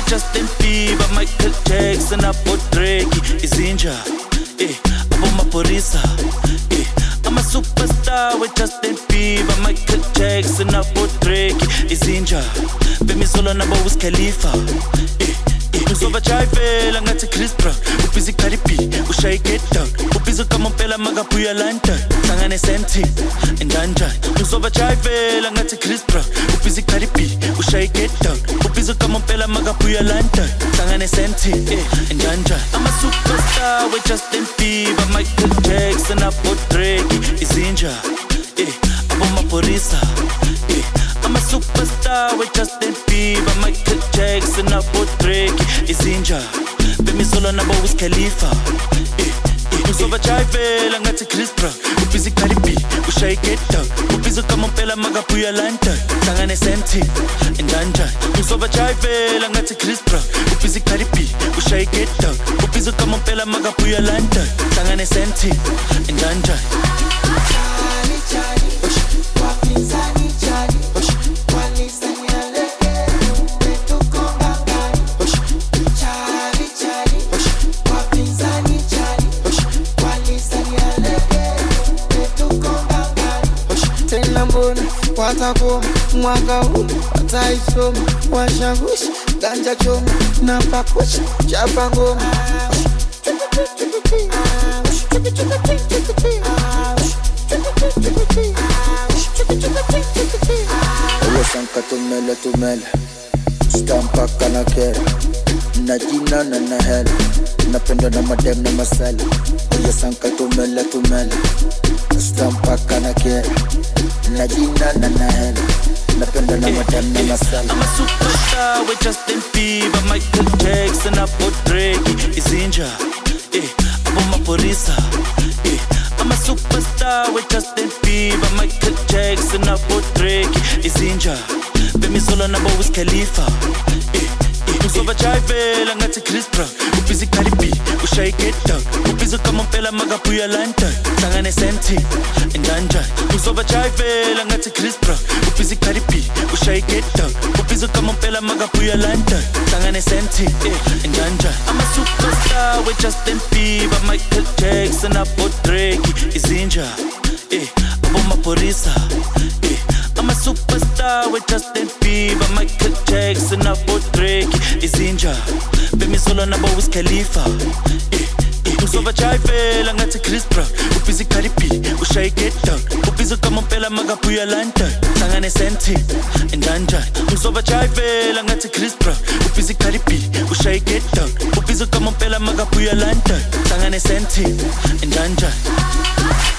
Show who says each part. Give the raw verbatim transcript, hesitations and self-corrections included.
Speaker 1: Justin Bieber, Michael Jackson, abo Drake, izinja, eh, abo maphorisa, eh, I'm a superstar with Justin Bieber, Michael Jackson, abo Drake, izinja, bemisolo nabo Wiz Khalifa, eh, Uzova chayvela ngathi Chris Brown ubhizi Cardi B ushaye get down ubhizi kamompela makabuya London hlangane senti endanjani Uzova chayvela ngathi Chris Brown ubhizi Cardi B ushaye get down ubhizi kamompela makabuya London hlangane senti endanjani I'm a superstar with Justin Bieber Michael Jackson abo Drake izinja eh abo maphorisa eh I'm a superstar with Justin Bieber, Michael Jackson, abo Drake, izinja, bemisolo nabo Wiz Khalifa, eh, eh, uzova chayvela ngathi Chris Brown, ubhizi Cardi B, ushaye get down, ubhizi kamompela makabuya London, hlangane senti, endanjani, uzova chayvela ngathi Chris Brown, ubhizi Cardi B, ushaye get down, ubhizi kamompela makabuya London, hlangane senti, endanjani.
Speaker 2: Charlie, Charlie, wapinzani Charlie. Watakoma mwaka huu wataisoma washawishi ganja choma na pakucha chapa ngoma
Speaker 3: Sanka tumele tumele stampa kana kera na jina na na hela napenda na madem na masala Oya sanka tumele tumele stampa kana kera na jina na na hela napenda na madem na masala
Speaker 1: I'm a superstar with Justin Bieber Michael Jackson abo Drake izinja eh abo maphorisa eh I'm a superstar with Justin Bieber Michael Jackson abo Drake izinja bemisolo nabo Wiz Khalifa eh uzova chayvela ngathi Chris Brown ubhizi Cardi B ushaye get down ubhizi kamompela makabuya London hlangane senti endanjani uzova chayvela ngathi Chris Brown ubhizi Cardi B ushaye get down ubhizi kamompela makabuya London hlangane senti endanjani I'm a superstar with Justin Bieber Michael Jackson abo Drake izinja eh abo maphorisa eh I'm a superstar with Justin Bieber, Michael Jackson, abo Drake, izinja, bemisolo nabo Wiz Khalifa, eh, eh, uzova chayvela ngathi Chris Brown, ubhizi Cardi B, ushaye get down, ubhizi kamompela makabuya London, hlangane senti, endanjani, uzova chayvela ngathi Chris Brown, ubhizi Cardi B, ushaye get down, ubhizi kamompela makabuya London, hlangane senti, endanjani.